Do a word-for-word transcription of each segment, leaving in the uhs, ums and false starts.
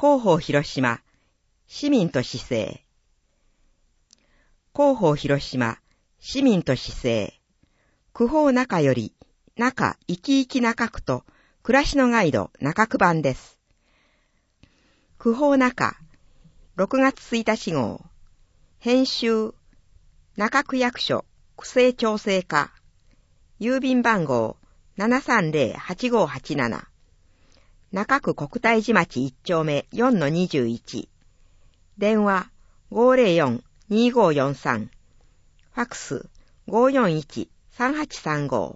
広報広島、市民と市政。広報広島、市民と市政。区報中より、中生き生き中区と暮らしのガイド中区版です。区報中、ろくがつついたち号。編集、中区役所区政調整課。郵便番号 ななさんぜろはちごはちなな。中区国体寺町いち丁目 よんのにじゅういち。電話 ごーぜろよんにーごーよんさん。ファックス ごーよんいちさんはちさんご。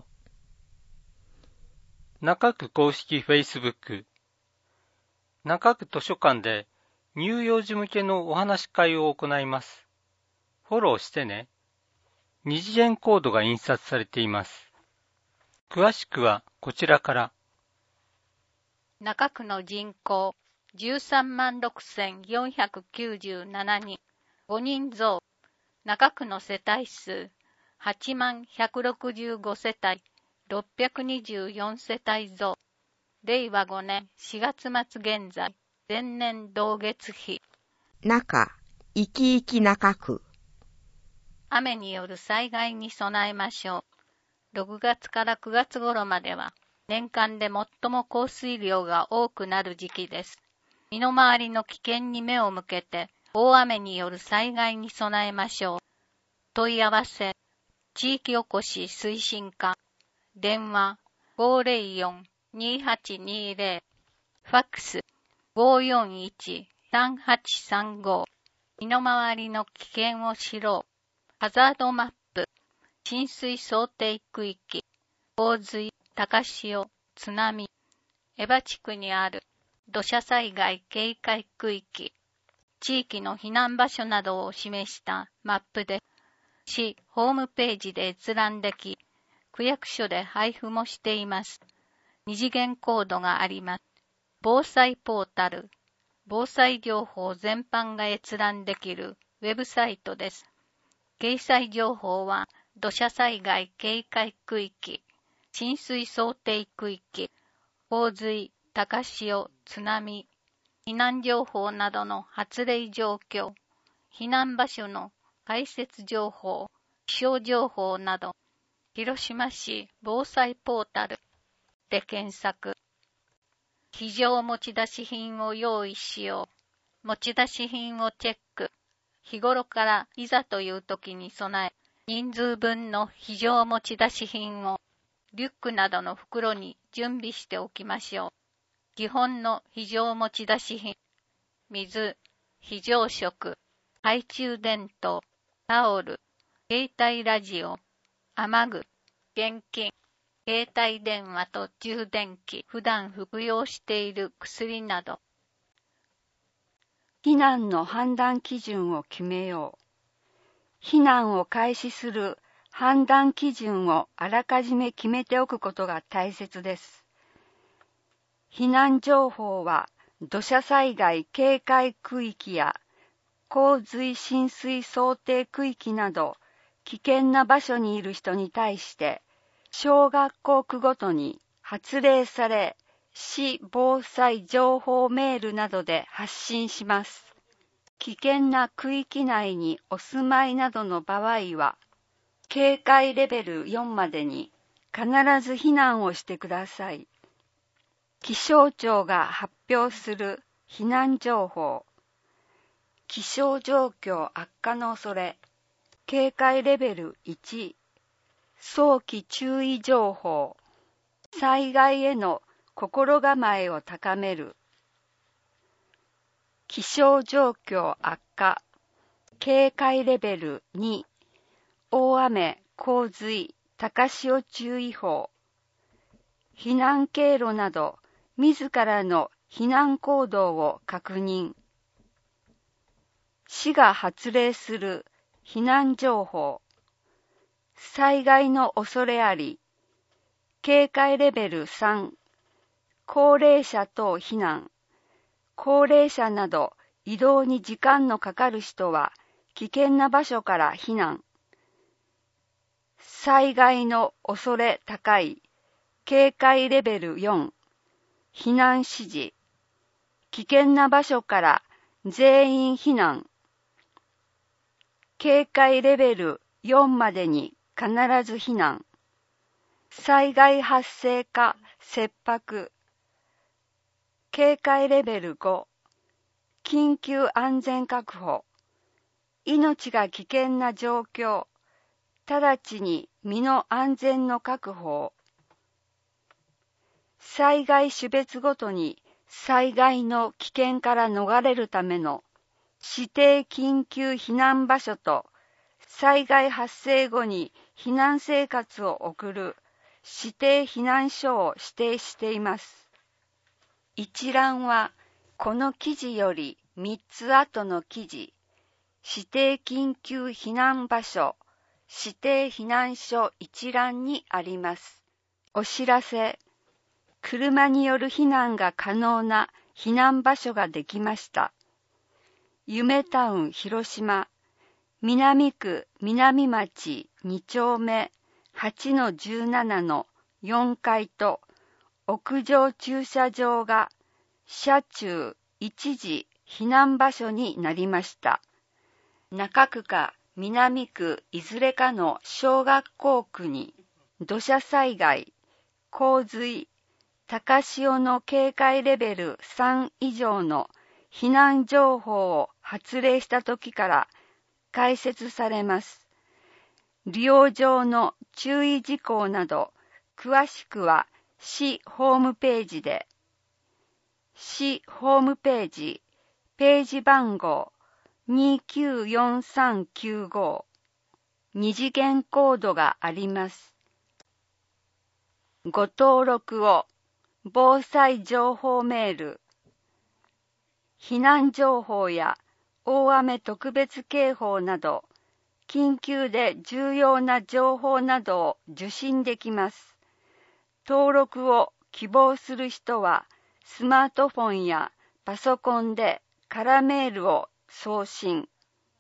中区公式フェイスブック。中区図書館で乳幼児向けのお話し会を行います。フォローしてね。二次元コードが印刷されています。詳しくはこちらから。 中区の人口じゅうさんまんろくせんよんひゃくきゅうじゅうななにん、ごにん増。中区の世帯数はちまんひゃくろくじゅうごせたい、ろっぴゃくにじゅうよんせたい増。れいわごねんしがつまつ現在、前年同月比。 中、生き生き中区。 雨による災害に備えましょう。ろくがつからくがつ頃までは、年間で最も降水量が多くなる時期です。身の回りの危険に目を向けて、大雨による災害に備えましょう。問い合わせ、地域おこし推進課。電話、ごーぜろよんにーはちにーぜろ。ファックス、ごーよんいちさんはちさんご。身の回りの危険を知ろう。ハザードマップ、浸水想定区域、洪水、高潮、津波、江場地区にある土砂災害警戒区域、地域の避難場所などを示したマップで、市ホームページで閲覧でき、区役所で配布もしています。二次元コードがあります。防災ポータル、防災情報全般が閲覧できるウェブサイトです。掲載情報は、土砂災害警戒区域、浸水想定区域、洪水、高潮、津波、避難情報などの発令状況、避難場所の開設情報、気象情報など、広島市防災ポータルで検索。非常持ち出し品を用意しよう。持ち出し品をチェック。日頃からいざという時に備え、人数分の非常持ち出し品をリュックなどの袋に準備しておきましょう。基本の非常持ち出し品、水、非常食、懐中電灯、タオル、携帯ラジオ、雨具、現金、携帯電話と充電器、普段服用している薬など。 避難の判断基準を決めよう。避難を開始する判断基準をあらかじめ決めておくことが大切です。避難情報は土砂災害警戒区域や洪水浸水想定区域など危険な場所にいる人に対して小学校区ごとに発令され、市防災情報メールなどで発信します。危険な区域内にお住まいなどの場合は、警戒レベルよんまでに必ず避難をしてください。気象庁が発表する避難情報。気象状況悪化の恐れ。警戒レベルいち。早期注意情報。災害への心構えを高める。気象状況悪化。警戒レベルに。大雨、洪水、高潮注意報。避難経路など、自らの避難行動を確認。市が発令する避難情報。災害の恐れあり。警戒レベルさん。高齢者等避難。高齢者など移動に時間のかかる人は危険な場所から避難。災害の恐れ高い。警戒レベルよん。避難指示。 危険な場所から全員避難。警戒レベルよんまでに必ず避難。災害発生か切迫。警戒レベルご。緊急安全確保。命が危険な状況。直ちに身の安全の確保を。災害種別ごとに災害の危険から逃れるための指定緊急避難場所と災害発生後に避難生活を送る指定避難所を指定しています。一覧はこの記事よりみっつ後の記事、指定緊急避難場所、指定避難所一覧にあります。お知らせ。車による避難が可能な避難場所ができました。夢タウン広島、南区南町に丁目 はちのじゅうなな のよんかいと屋上駐車場が車中一時避難場所になりました。中区か南区いずれかの小学校区に土砂災害、洪水、高潮の警戒レベルさん以上の避難情報を発令したときから開設されます。利用上の注意事項など詳しくは市ホームページで。市ホームページ、ページ番号にきゅうよんさんきゅうご、二次元コードがあります。ご登録を。防災情報メール。避難情報や大雨特別警報など、緊急で重要な情報などを受信できます。登録を希望する人は、スマートフォンやパソコンでカラメールを送信。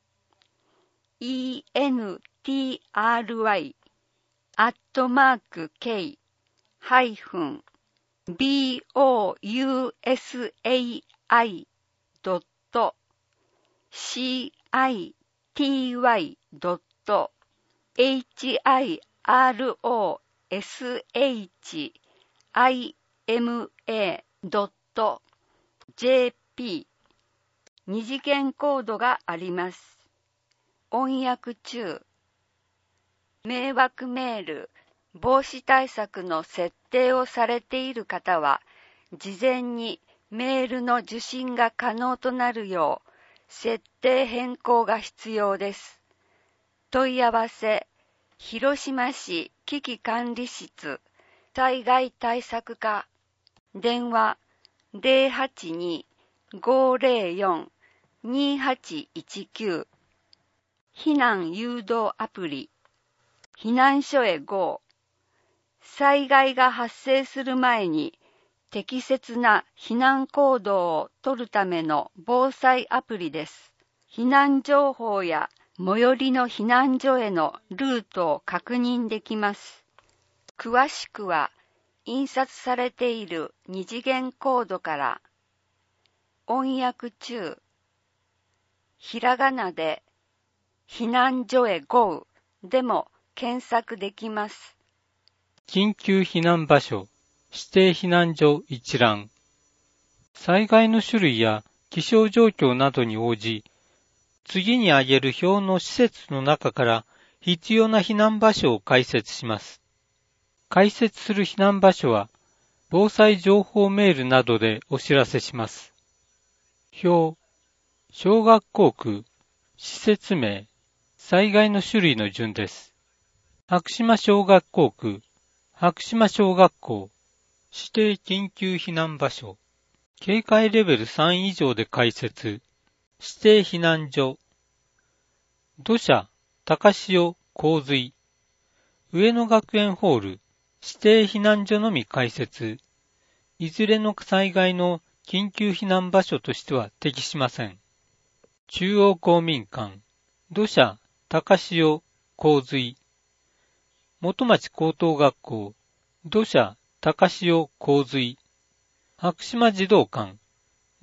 イーエヌティーアールワイ アットマーク K ハイフンビーオーユーエスエーアイ ドット シーアイティーワイ ドット エイチアイアールオーエスエイチアイエムエー ドット ジェーピー 二次元コードがあります。翻訳中。迷惑メール防止対策の設定をされている方は、事前にメールの受信が可能となるよう、設定変更が必要です。問い合わせ、広島市危機管理室、災害対策課、電話 ゼロはちに ごゼロよん にはちいちきゅう、避難誘導アプリ、避難所へ ゴー、災害が発生する前に適切な避難行動をとるための防災アプリです。避難情報や最寄りの避難所へのルートを確認できます。詳しくは印刷されている二次元コードから。翻訳中。ひらがなで避難所へ ゴー でも検索できます。 緊急避難場所、指定避難所一覧。災害の種類や気象状況などに応じ、次に挙げる表の施設の中から必要な避難場所を解説します。解説する避難場所は、防災情報メールなどでお知らせします。表、小学校区、施設名、災害の種類の順です。白島小学校区、白島小学校、指定緊急避難場所、警戒レベルさん以上で開設、指定避難所、土砂、高潮、洪水、上野学園ホール、指定避難所のみ開設、いずれの災害の緊急避難場所としては適しません。中央公民館、土砂、高潮、洪水、元町高等学校、土砂、高潮、洪水、白島児童館、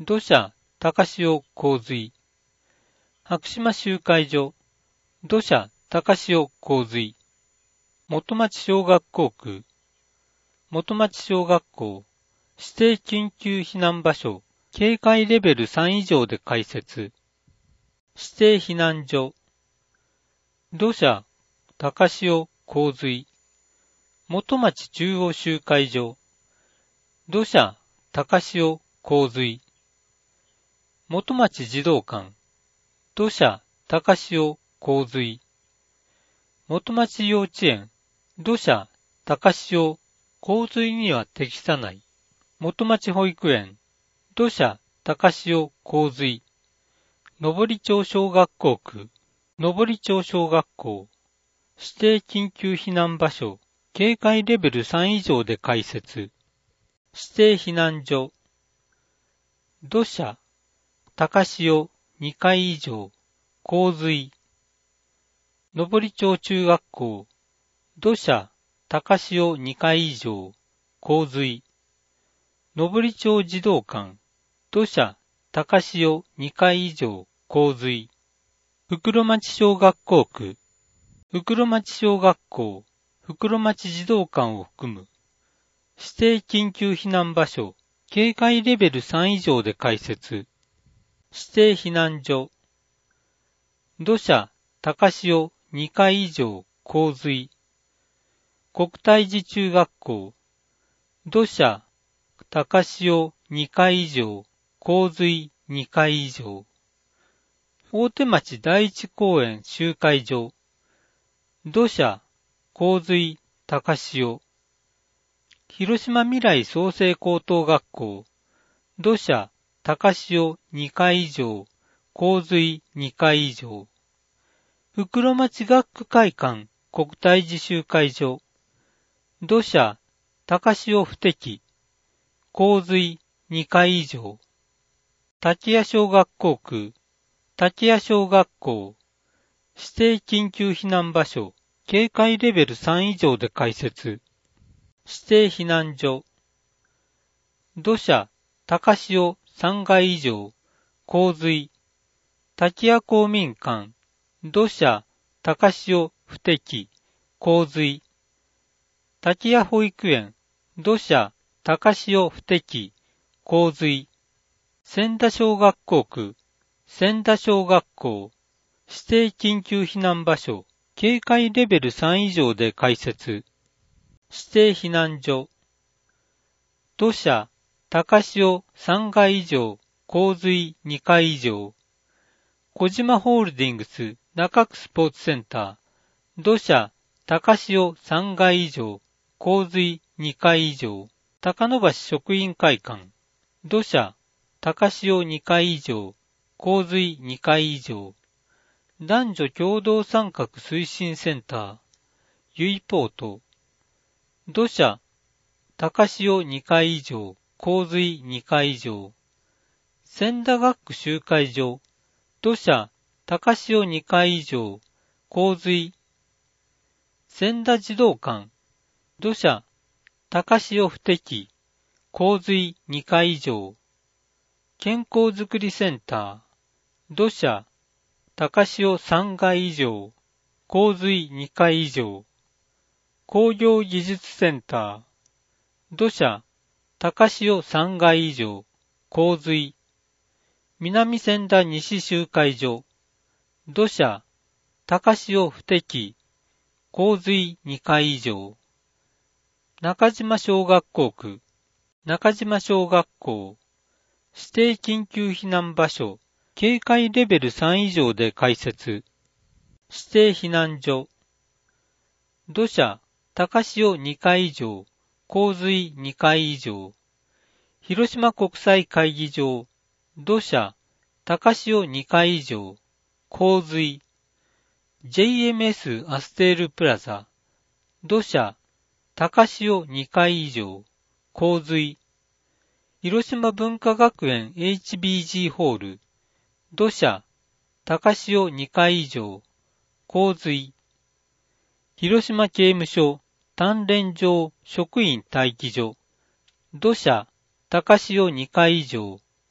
土砂、高潮洪水。白島集会所、土砂、高潮洪水。元町小学校区、元町小学校、指定緊急避難場所、警戒レベルさん以上で開設。指定避難所、土砂、高潮洪水。元町中央集会所、土砂、高潮洪水。元町児童館、土砂、高潮洪水。元町幼稚園、土砂、高潮洪水には適さない。元町保育園、土砂、高潮洪水。登町小学校区、登町小学校、指定緊急避難場所、警戒レベルさん以上で開設。指定避難所、土砂、高潮にかい以上、洪水。登町中学校、土砂、高潮にかい以上、洪水。登町児童館、土砂、高潮にかい以上、洪水。袋町小学校区、袋町小学校、袋町児童館を含む、指定緊急避難場所、警戒レベルさん以上で開設。指定避難所、土砂、高潮にかい以上、洪水。国体寺中学校、土砂、高潮にかい以上、洪水にかい以上。大手町第一公園集会所、土砂、洪水、高潮。広島未来創成高等学校、土砂、高潮にかい以上、洪水にかい以上。袋町学区会館国体寺集会所、土砂、高潮不適、洪水にかい以上。滝谷小学校区、滝谷小学校、指定緊急避難場所、警戒レベルさん以上で開設。指定避難所、土砂、高潮さんかい以上、洪水。滝谷公民館、土砂、高潮不適、洪水。滝谷保育園、土砂、高潮不適、洪水。千田小学校区、千田小学校、指定緊急避難場所、警戒レベルさん以上で開設。指定避難所、土砂、高潮さんかい以上、洪水にかい以上。小島ホールディングス中区スポーツセンター、土砂、高潮さんかい以上、洪水にかい以上。高野橋職員会館、土砂、高潮にかい以上、洪水にかい以上。男女共同参画推進センター、ゆいポート、土砂、高潮にかい以上、洪水にかい以上。千田学区集会所、土砂、高潮にかい以上、洪水。千田児童館、土砂、高潮不適、洪水にかい以上。健康づくりセンター、土砂、高潮さんかい以上、洪水にかい以上。工業技術センター、土砂、高潮さんかい以上、洪水。南千田西集会所、土砂、高潮不適、洪水にかい以上。中島小学校区、中島小学校、指定緊急避難場所、警戒レベルさん以上で開設。指定避難所、土砂、高潮にかい以上、洪水にかい以上。広島国際会議場、土砂、高潮にかい以上、洪水。ジェイエムエス アステールプラザ、土砂、高潮にかい以上、洪水。広島文化学園 エイチビージー ホール、土砂、高潮にかい以上、洪水。広島刑務所、鍛錬場職員待機所、土砂、高潮にかい以上、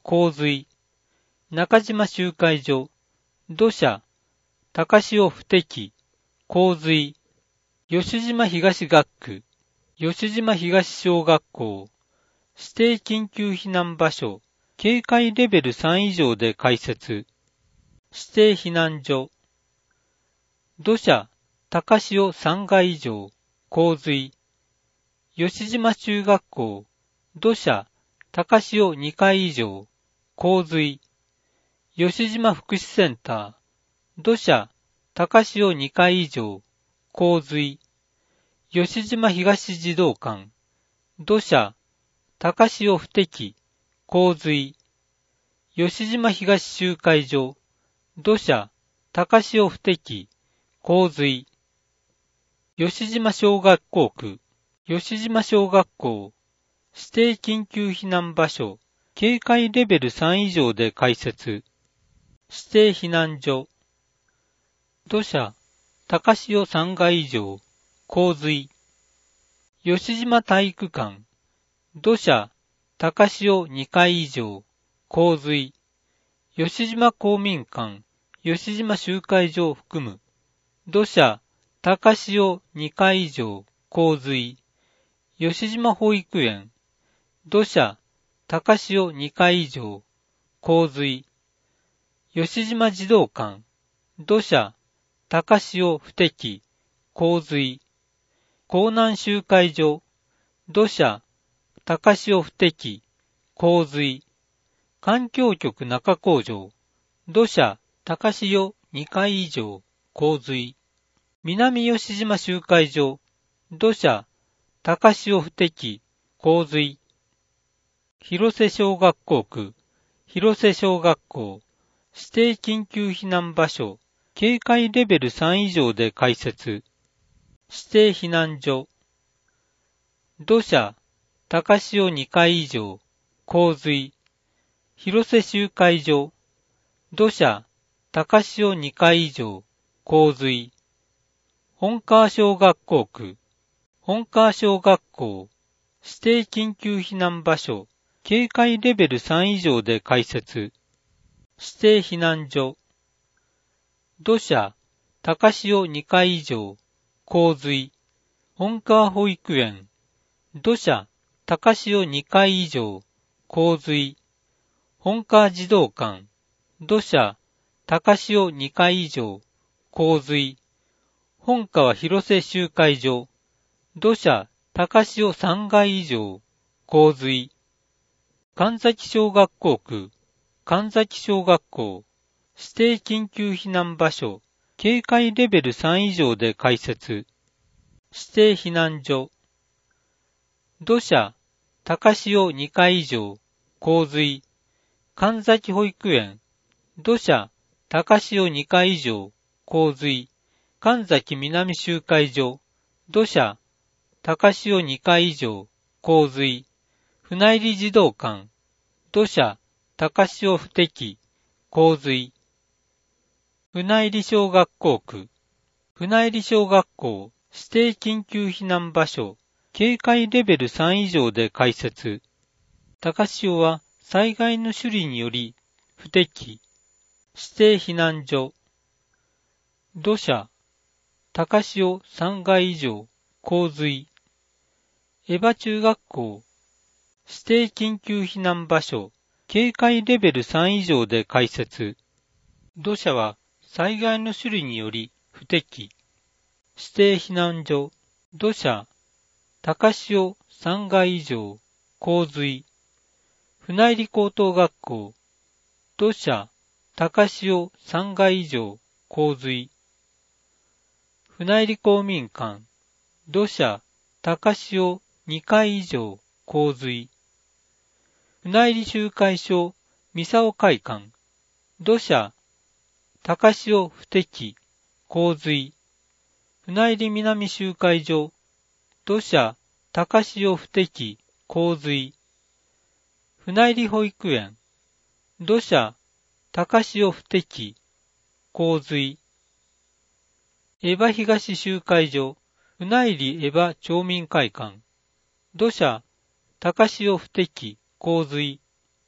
洪水、中島集会所、土砂、高潮不適、洪水、吉島東学区、吉島東小学校、指定緊急避難場所、警戒レベルさん以上で開設、指定避難所、土砂、高潮さん階以上、洪水、吉島中学校、土砂、高潮に階以上、洪水、吉島福祉センター、土砂、高潮に階以上、洪水、吉島東児童館、土砂、高潮不適、洪水、吉島東集会所、土砂、高潮不適、洪水、吉島小学校区、吉島小学校、指定緊急避難場所、警戒レベルさん以上で開設、指定避難所、土砂、高潮さん階以上、洪水、吉島体育館、土砂、高潮に階以上、洪水、吉島公民館、吉島集会所を含む、土砂、高潮に階以上、洪水、吉島保育園、土砂、高潮に階以上、洪水、吉島児童館、土砂、高潮不適、洪水、江南集会所、土砂、高潮不適、洪水、環境局中工場、土砂、高潮に階以上、洪水、南吉島集会所、土砂、高潮不適、洪水、広瀬小学校区、広瀬小学校、指定緊急避難場所、警戒レベルさん以上で開設、指定避難所、土砂、高潮に階以上、洪水、広瀬集会所、土砂、高潮に階以上、洪水、本川小学校区、本川小学校、指定緊急避難場所、警戒レベルさん以上で開設、指定避難所、土砂、高潮に階以上、洪水、本川保育園、土砂、高潮に階以上、洪水、本川児童館、土砂、高潮に階以上、洪水、本川広瀬集会所、土砂、高潮さん階以上、洪水、神崎小学校区、神崎小学校、指定緊急避難場所、警戒レベルさん以上で開設、指定避難所、土砂、高潮に階以上、洪水、神崎保育園、土砂、高潮に階以上、洪水、神崎南集会所、土砂、高潮に階以上、洪水、船入児童館、土砂、高潮不適、洪水、船入小学校区、船入小学校、指定緊急避難場所、警戒レベルさん以上で開設。高潮は災害の種類により不適、指定避難所、土砂、高潮さん階以上、洪水、エバ中学校、指定緊急避難場所、警戒レベルさん以上で開設。土砂は災害の種類により不適、指定避難所、土砂、高潮さん階以上、洪水、船入高等学校、土砂、高潮さん階以上、洪水、船入公民館、土砂、高潮に階以上、洪水、船入集会所、三沢会館、土砂、高潮不適、洪水、船入南集会所、土砂、高潮不適、洪水、船入保育園、土砂、高潮不適、洪水、エバ東集会所、船入エバ町民会館、土砂、高潮不適、洪水、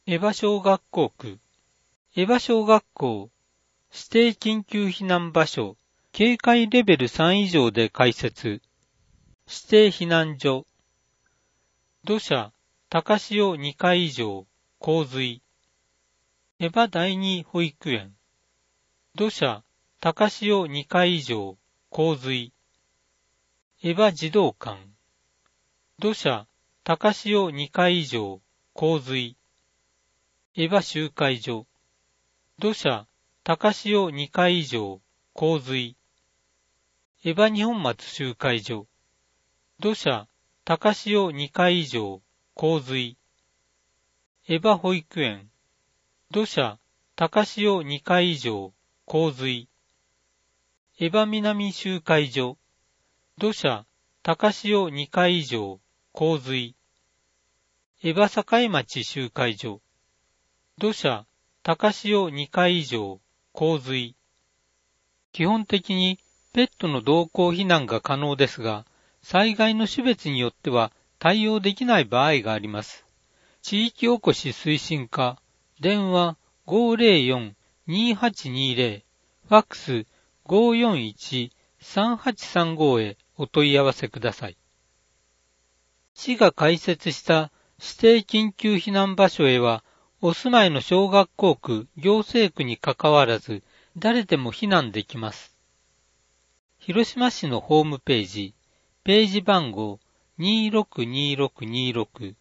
エヴァ小学校区、エヴァ小学校、指定緊急避難場所、警戒レベルさん以上で開設、指定避難所、土砂、高潮にかい以上、洪水、エヴァ第二保育園、土砂、高潮にかい以上、洪水、エヴァ児童館、土砂、高潮にかい以上、洪水、エヴァ集会所、土砂、高潮にかい以上、洪水、エヴァ二本松集会所、土砂、高潮にかい以上、洪水、エヴァ保育園、土砂、高潮にかい以上、洪水、エヴァ南集会所、土砂、高潮にかい以上、洪水、エヴァ栄町集会所、土砂、高潮にかい以上、洪水。基本的にペットの同行避難が可能ですが、災害の種別によっては対応できない場合があります。地域おこし推進課、電話 ごーぜろよん にーはちにーぜろ、ファックス ごーよんいち さんはちさんご へお問い合わせください。市が開設した指定緊急避難場所へは、お住まいの小学校区、行政区にかかわらず、誰でも避難できます。広島市のホームページ、ページ番号 にーろくにーろくにーろく。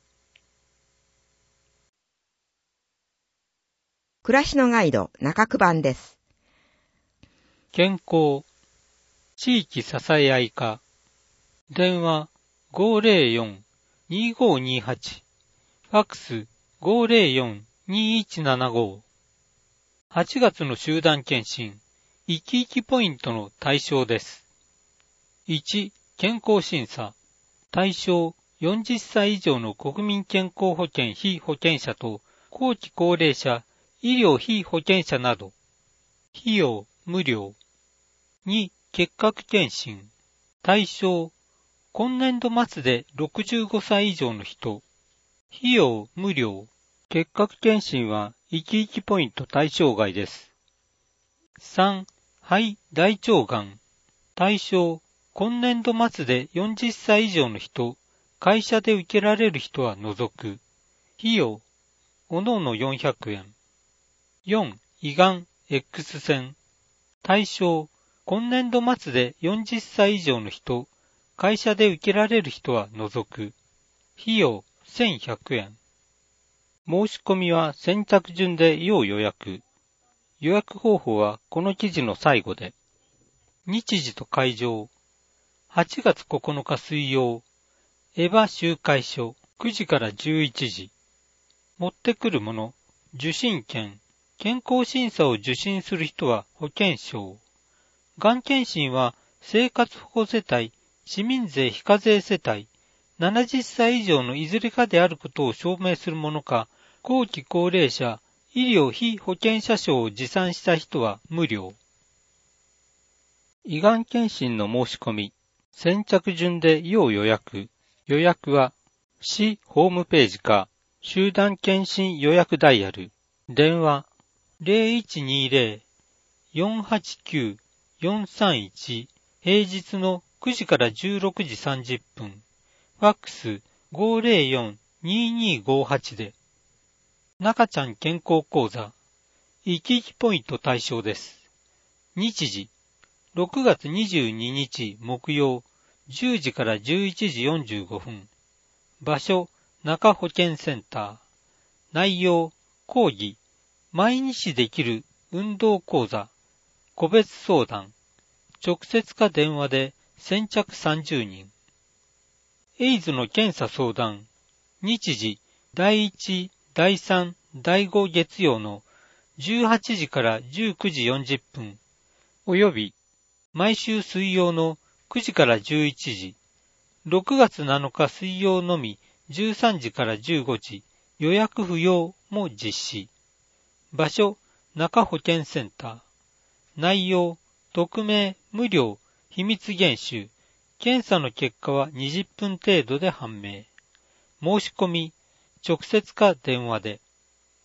暮らしのガイド中区版です。 健康、地域支え合い課、電話 ごーぜろよん にーごーにーはち、ファックス ごーぜろよん にーいちななご。はちがつの集団検診、生き生きポイントの対象です。いち、健康審査。対象、よんじゅっさい以上の国民健康保険被保険者と、後期高齢者、医療被保険者など。費用、無料。に、結核検診。対象、今年度末でろくじゅうごさい以上の人。費用、無料。結核検診は、生き生きポイント対象外です。さん、肺、大腸がん。対象、今年度末でよんじゅっさい以上の人、会社で受けられる人は除く。費用、おのおのよんひゃくえん。よん、胃がん、X 線。対象、今年度末でよんじゅっさい以上の人、会社で受けられる人は除く。費用、せんひゃくえん。申し込みは先着順で要予約。予約方法はこの記事の最後で。日時と会場。はちがつここのか水曜。エヴァ集会所くじからじゅういちじ。持ってくるもの。受診券。健康審査を受診する人は保険証。がん検診は生活保護世帯、市民税非課税世帯、ななじゅっさい以上のいずれかであることを証明するものか、後期高齢者、医療非保険者証を持参した人は無料。胃がん検診の申し込み、先着順で要予約。予約は、市ホームページか、集団検診予約ダイヤル、電話 ゼロいちにーぜろ よんはちきゅう よんさんいち、平日のくじからじゅうろくじさんじゅっぷん、ファックス ごーぜろよん にーにーごーはち で、中ちゃん健康講座、生き生きポイント対象です。日時、ろくがつにじゅうににち木曜、じゅうじからじゅういちじよんじゅうごふん。場所、中保健センター。内容、講義、毎日できる運動講座、個別相談、直接か電話で先着さんじゅうにん。エイズの検査相談、日時、だいいち、だいさん、だいご月曜のじゅうはちじからじゅうくじよんじゅっぷん、および毎週水曜のくじからじゅういちじ、ろくがつなのか水曜のみじゅうさんじからじゅうごじ、予約不要も実施。場所、中保健センター。内容、匿名、無料、秘密厳守。検査の結果はにじゅっぷん程度で判明。申し込み、直接か電話で。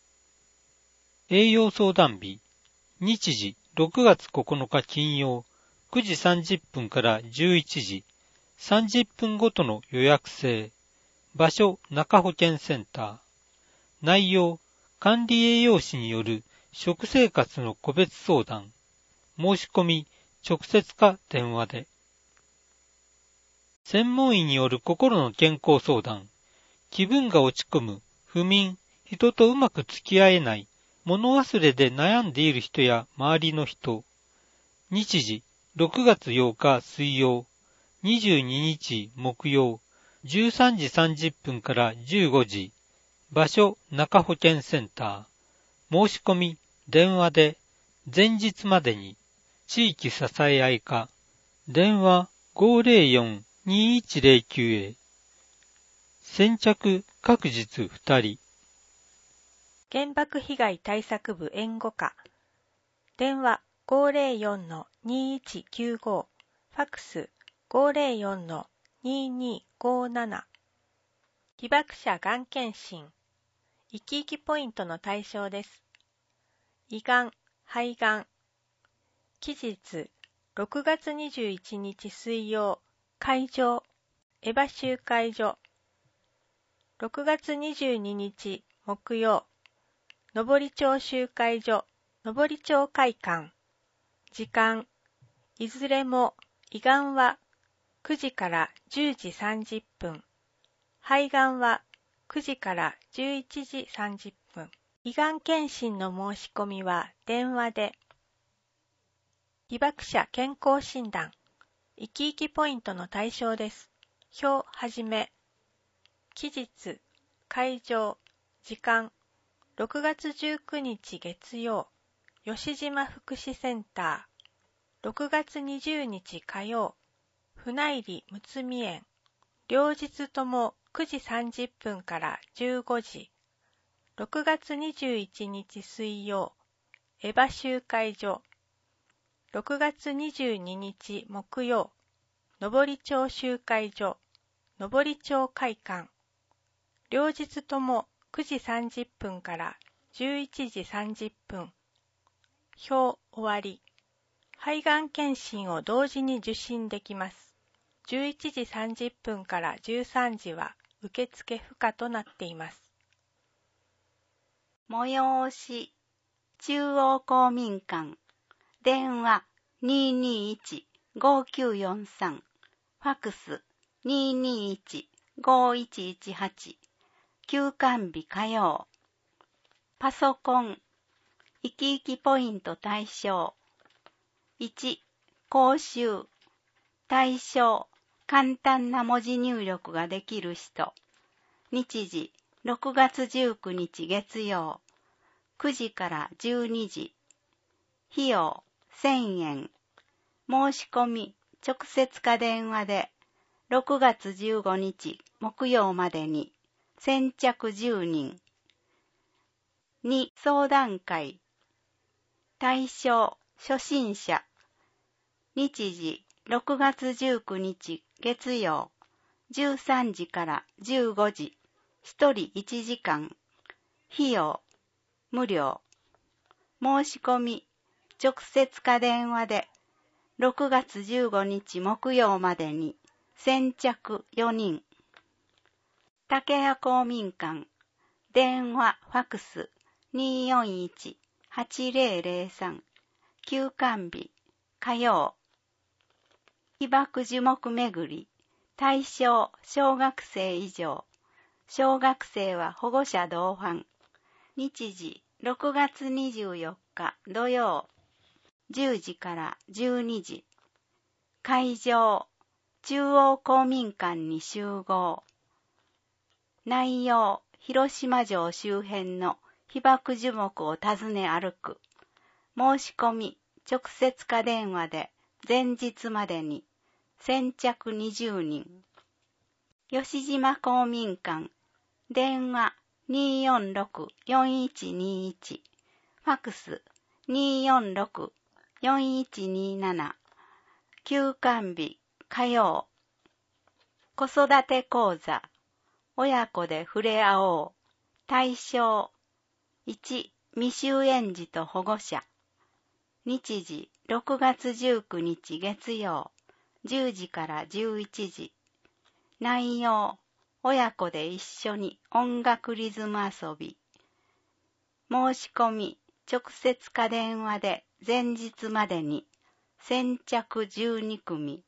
栄養相談日、日時ろくがつここのか金曜、くじさんじゅっぷんからじゅういちじ、さんじゅっぷんごとの予約制。場所、中保健センター。内容、管理栄養士による食生活の個別相談。申し込み、直接か電話で。専門医による心の健康相談。気分が落ち込む、不眠、人とうまく付き合えない、物忘れで悩んでいる人や周りの人。日時、ろくがつようか水曜、にじゅうににち木曜、じゅうさんじさんじゅっぷんからじゅうごじ。場所、中保健センター。申し込み、電話で、前日までに。地域支え合い課。電話 ごーぜろよん にーいちぜろきゅう へ。先着各日ふたり。 原爆被害対策部援護課。電話 ごーぜろよん にーいちきゅうご。ファックス ごーぜろよん にーにーごーなな。被爆者がん検診。生き生きポイントの対象です。胃がん、肺がん。期日、ろくがつにじゅういちにち水曜、会場、エバ集会所。ろくがつにじゅうににち木曜、登町集会所、登町会館。時間、いずれも胃がんはくじからじゅうじさんじゅっぷん。肺がんはくじからじゅういちじさんじゅっぷん。胃がん検診の申し込みは電話で。被爆者健康診断。生き生きポイントの対象です。表はじめ。期日、会場、時間。ろくがつじゅうくにち月曜、吉島福祉センター。ろくがつにじゅうにち火曜、船入むつみ園。両日ともくじさんじゅっぷんからじゅうごじ。ろくがつにじゅういちにち水曜、エバ集会所。ろくがつにじゅうににち木曜、登町集会所、登町会館。両日ともくじさんじゅっぷんからじゅういちじさんじゅっぷん。表終わり。肺がん検診を同時に受診できます。じゅういちじさんじゅっぷんからじゅうさんじは受付不可となっています。 催し、中央公民館。電話 にーにーいち ごーきゅうよんさん。ファックス にーにーいち ごーいちいちはち。休館日火曜。パソコン。生き生きポイント対象。いち. 講習。対象。簡単な文字入力ができる人。日時。ろくがつじゅうくにち月曜。くじからじゅうにじ。費用。せんえん。申し込み。直接か電話で。ろくがつじゅうごにち木曜までに。先着じゅうにん。に. 相談会。対象。初心者。日時。ろくがつじゅうくにち月曜。じゅうさんじからじゅうごじ。ひとりいちじかん。費用。無料。申し込み。直接か電話で。ろくがつじゅうごにち木曜までに。先着よにん。竹谷公民館。電話ファックス にーよんいち はちぜろぜろさん。休館日火曜。被爆樹木めぐり。対象小学生以上。小学生は保護者同伴。日時ろくがつにじゅうよっか土曜。じゅうじからじゅうにじ。会場中央公民館に集合。内容広島城周辺の被爆樹木を訪ね歩く。申し込み直接か電話で前日までに。先着にじゅうにん。吉島公民館。電話 にーよんろく よんいちにいち。ファックス にーよんろく よんいちになな。休館日火曜。子育て講座。親子で触れ合おう。対象。いち. 未就園児と保護者。日時ろくがつじゅうくにち月曜、じゅうじからじゅういちじ。内容、親子で一緒に音楽リズム遊び。申し込み、直接か電話で前日までに先着じゅうにくみ。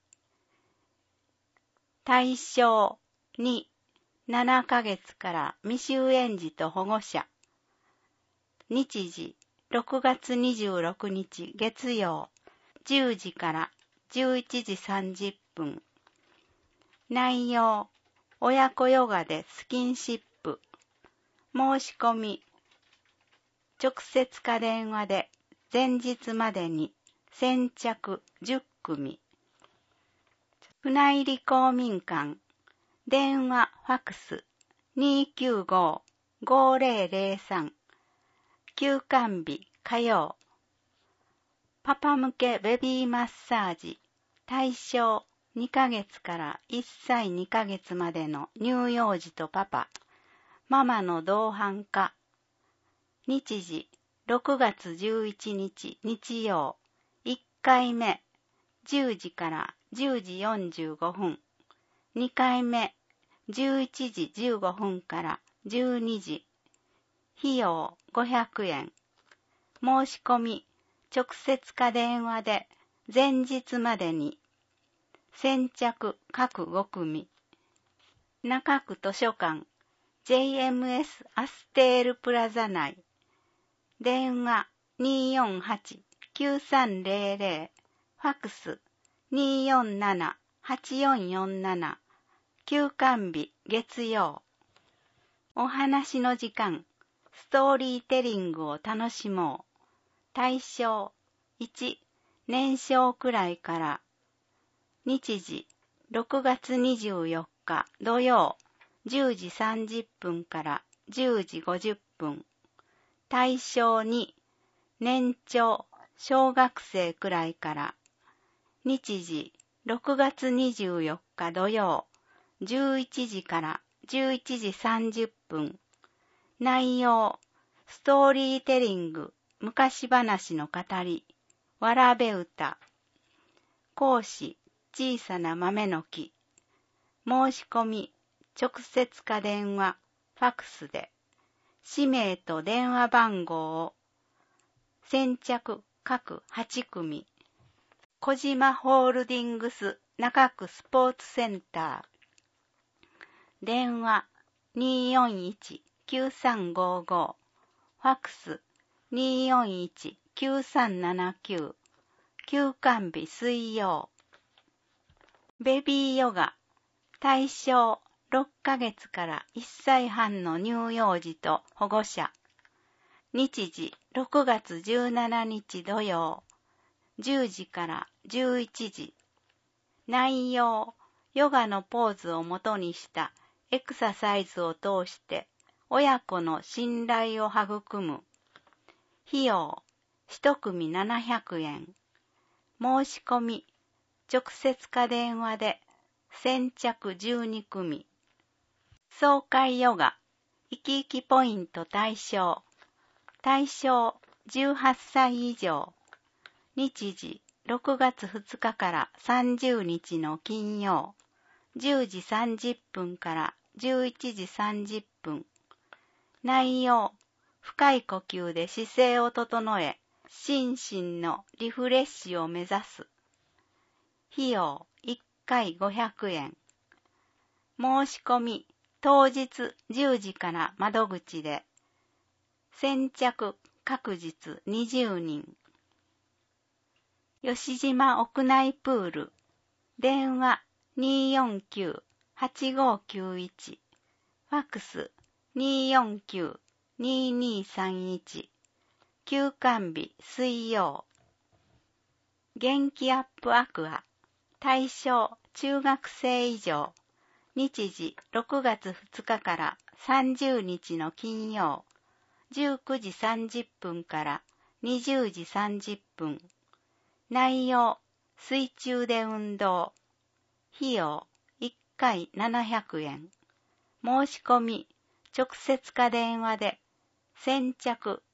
対象に、ななかげつから未就園児と保護者。日時ろくがつにじゅうろくにち月曜、じゅうじからじゅういちじさんじゅっぷん。内容、親子ヨガでスキンシップ。申し込み、直接か電話で前日までに先着じゅっくみ。船入公民館、電話ファクス にーきゅうごーごーぜろぜろさん。休館日火曜。パパ向けベビーマッサージ。対象にかげつからいっさいにかげつまでの乳幼児とパパ。ママの同伴化。日時ろくがつじゅういちにち日曜。いっかいめじゅうじからじゅうじよんじゅうごふん。にかいめじゅういちじじゅうごふんからじゅうにじ。費用ごひゃくえん。申し込み、直接か電話で前日までに。先着各ごくみ。中区図書館 ジェイエムエス アステールプラザ内。電話 にーよんはちきゅうさんぜろぜろ。ファクス にーよんななはちよんよんなな。休館日月曜。お話の時間。ストーリーテリングを楽しもう。対象いち、年少くらいから。日時ろくがつにじゅうよっか土曜、じゅうじさんじゅっぷんからじゅうじごじゅっぷん。対象に、年長、小学生くらいから。日時ろくがつにじゅうよっか土曜、じゅういちじからじゅういちじさんじゅっぷん。内容、ストーリーテリング、昔話の語り、わらべ歌。講師、小さな豆の木。申し込み、直接か電話、ファクスで。氏名と電話番号を。先着各はちくみ。小島ホールディングス中区スポーツセンター。電話 にーよんいちきゅうさんごーごー。ファクス にーよんいちきゅうさんななきゅう。休館日水曜。ベビーヨガ。対象ろっかげつからいっさいはんの乳幼児と保護者。日時ろくがつじゅうしちにち土曜。じゅうじからじゅういちじ。内容、ヨガのポーズをもとにしたエクササイズを通して親子の信頼を育む。費用、一組ななひゃくえん。申し込み、直接か電話で先着じゅうにくみ。爽快ヨガ、生き生きポイント対象。対象じゅうはっさい以上。日時ろくがつふつかからさんじゅうにちの金曜。じゅうじさんじゅっぷんからじゅういちじさんじゅっぷん。内容、深い呼吸で姿勢を整え、心身のリフレッシュを目指す。費用いっかいごひゃくえん。申し込み、当日じゅうじから窓口で。先着各日にじゅうにん。吉島屋内プール。電話 にーよんきゅうはちごきゅういち。ファクス にーよんきゅうにーにーさんいち。休館日水曜。元気アップアクア。対象中学生以上。日時ろくがつふつかからさんじゅうにちの金曜。じゅうくじさんじゅっぷんからにじゅうじさんじゅっぷん。内容、水中で運動。費用いっかいななひゃくえん。申し込み、直接か電話で先着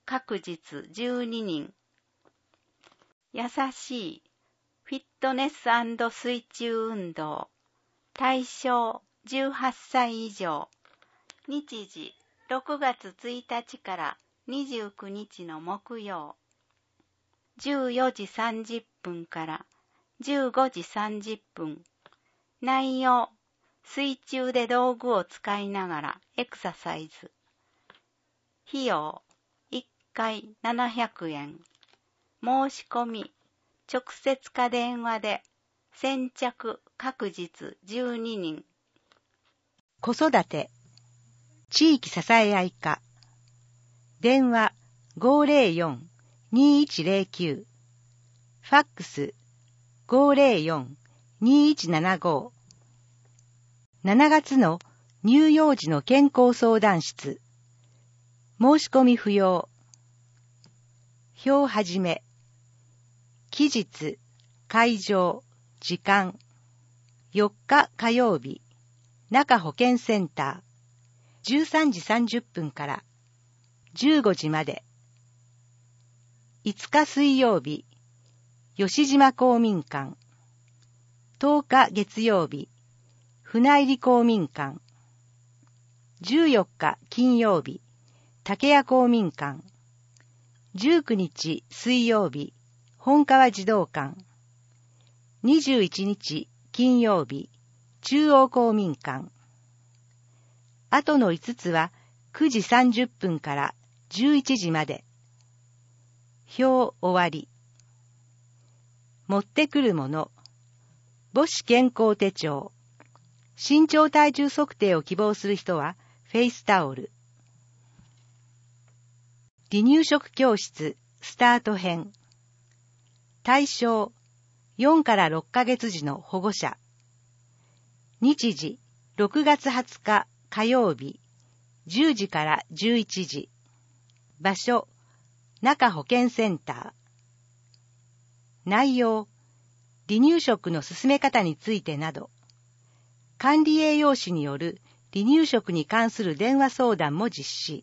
確実じゅうににん。優しいフィットネス&水中運動対象じゅうはっさい以上。日時ろくがつついたちからにじゅうくにちの木曜。じゅうよじさんじゅっぷんからじゅうごじさんじゅっぷん。内容、水中で道具を使いながらエクササイズ。費用、いっかいななひゃくえん。申し込み、直接か電話で、先着確実じゅうににん。 子育て、地域支え合い課。電話 ごーぜろよん にーいちぜろきゅう。ファックス ごーぜろよん にーいちななご。しちがつの乳幼児の健康相談室。申し込み不要。表はじめ。期日、会場、時間。よっか火曜日。中保健センター。じゅうさんじさんじゅっぷんからじゅうごじまで。いつか水曜日。吉島公民館。とおか月曜日。船入公民館。じゅうよっか金曜日。竹谷公民館。じゅうくにち水曜日。本川児童館。にじゅういちにち金曜日。中央公民館。あとのいつつはくじさんじゅっぷんからじゅういちじまで。表終わり。持ってくるもの。母子健康手帳。身長体重測定を希望する人はフェイスタオル。離乳食教室スタート編。対象よんからろっかげつ児の保護者。日時ろくがつはつか火曜日じゅうじからじゅういちじ。場所中保健センター。内容離乳食の進め方についてなど。管理栄養士による離乳食に関する電話相談も実施。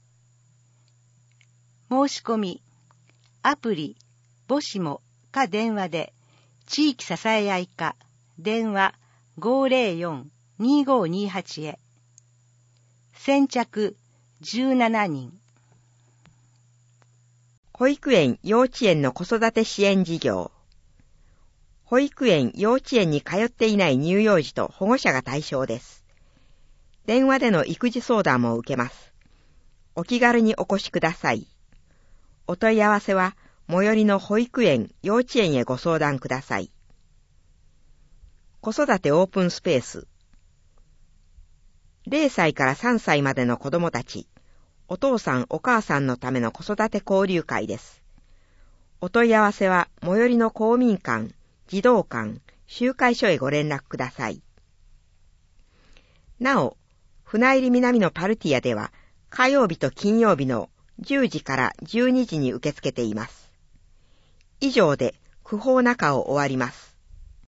申し込み、アプリ、母子もか電話で、地域支え合い課、電話 ごーぜろよん にーごーにーはち へ。先着じゅうななにん。保育園・幼稚園の子育て支援事業。保育園・幼稚園に通っていない乳幼児と保護者が対象です。電話での育児相談も受けます。お気軽にお越しください。お問い合わせは最寄りの保育園・幼稚園へご相談ください。子育てオープンスペース。れいさいからさんさいまでの子どもたち、お父さんお母さんのための子育て交流会です。お問い合わせは最寄りの公民館、児童館、集会所へご連絡ください。なお、船入南のパルティアでは火曜日と金曜日のじゅうじからじゅうにじに受け付けています。以上で区報中を終わります。